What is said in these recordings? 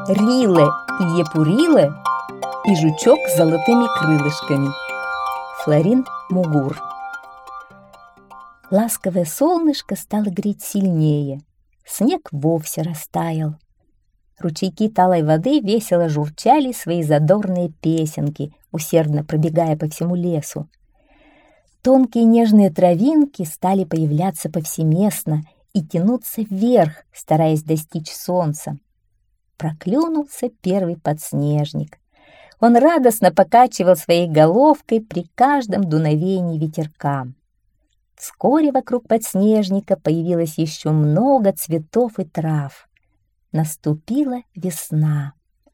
Риле и Епуриле и жучок с золотыми крылышками. Флорин Мугур. Ласковое солнышко стало греть сильнее. Снег вовсе растаял. Ручейки талой воды весело журчали свои задорные песенки, усердно пробегая по всему лесу. Тонкие нежные травинки стали появляться повсеместно и тянуться вверх, стараясь достичь солнца. Проклюнулся первый подснежник. Он радостно покачивал своей головкой при каждом дуновении ветерка. Вскоре вокруг подснежника появилось еще много цветов и трав. Наступила весна.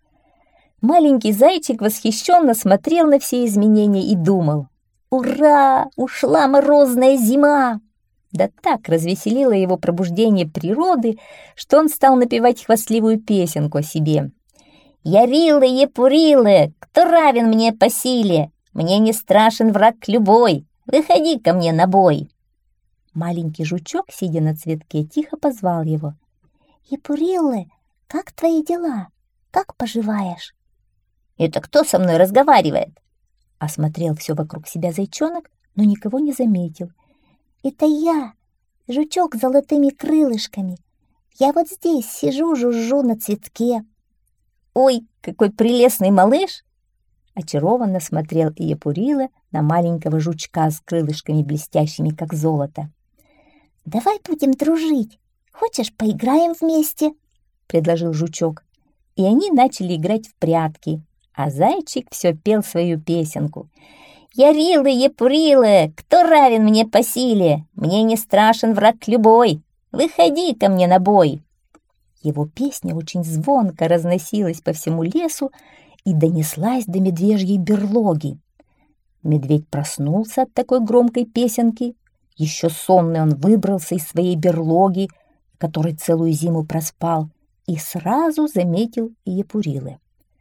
Маленький зайчик восхищенно смотрел на все изменения и думал: «Ура! Ушла морозная зима!» Да так развеселило его пробуждение природы, что он стал напевать хвастливую песенку о себе. «Я-рилы, Епурилы, кто равен мне по силе? Мне не страшен враг любой, выходи ко мне на бой!» Маленький жучок, сидя на цветке, тихо позвал его. «Епурилы, как твои дела? Как поживаешь?» «Это кто со мной разговаривает?» Осмотрел все вокруг себя зайчонок, но никого не заметил. «Это я, жучок с золотыми крылышками. Я вот здесь сижу, жужжу на цветке». «Ой, какой прелестный малыш!» Очарованно смотрел и Епурила на маленького жучка с крылышками блестящими, как золото. «Давай будем дружить. Хочешь, поиграем вместе?» — предложил жучок. И они начали играть в прятки, а зайчик все пел свою песенку. «Я-рилы, Епурилы, кто равен мне по силе? Мне не страшен враг любой, выходи ко мне на бой!» Его песня очень звонко разносилась по всему лесу и донеслась до медвежьей берлоги. Медведь проснулся от такой громкой песенки. Еще сонный он выбрался из своей берлоги, в которой целую зиму проспал, и сразу заметил Епурилы.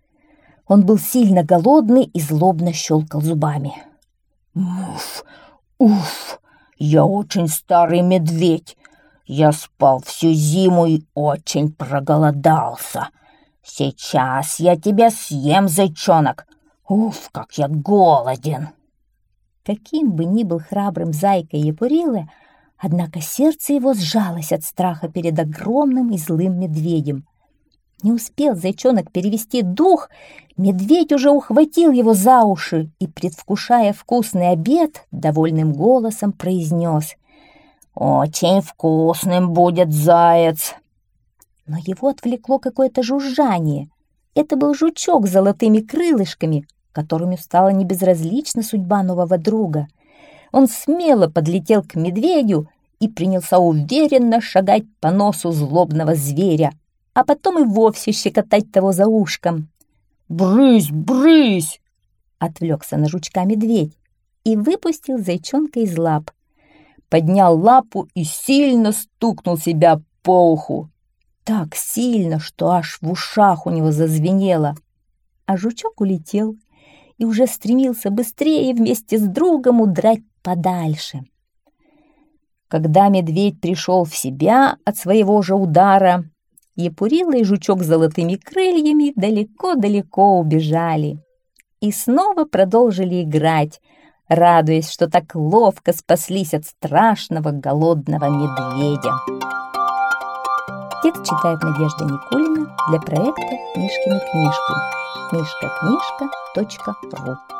Он был сильно голодный и злобно щелкал зубами. «Муф, уф, я очень старый медведь. Я спал всю зиму и очень проголодался. Сейчас я тебя съем, зайчонок. Уф, как я голоден!» Каким бы ни был храбрым зайкой Епурилы, однако сердце его сжалось от страха перед огромным и злым медведем. Не успел зайчонок перевести дух, медведь уже ухватил его за уши и, предвкушая вкусный обед, довольным голосом произнес: «Очень вкусным будет заяц!» Но его отвлекло какое-то жужжание. Это был жучок с золотыми крылышками, которому стала небезразлична судьба нового друга. Он смело подлетел к медведю и принялся уверенно шагать по носу злобного зверя, а потом и вовсе щекотать того за ушком. «Брысь, брысь!» — отвлекся на жучка медведь и выпустил зайчонка из лап. Поднял лапу и сильно стукнул себя по уху. Так сильно, что аж в ушах у него зазвенело. А жучок улетел и уже стремился быстрее вместе с другом удрать подальше. Когда медведь пришел в себя от своего же удара, Епурила и жучок с золотыми крыльями далеко-далеко убежали и снова продолжили играть, радуясь, что так ловко спаслись от страшного голодного медведя. Текст читает Надежда Никулина для проекта «Мишкины книжки» mishkaknижка.ру.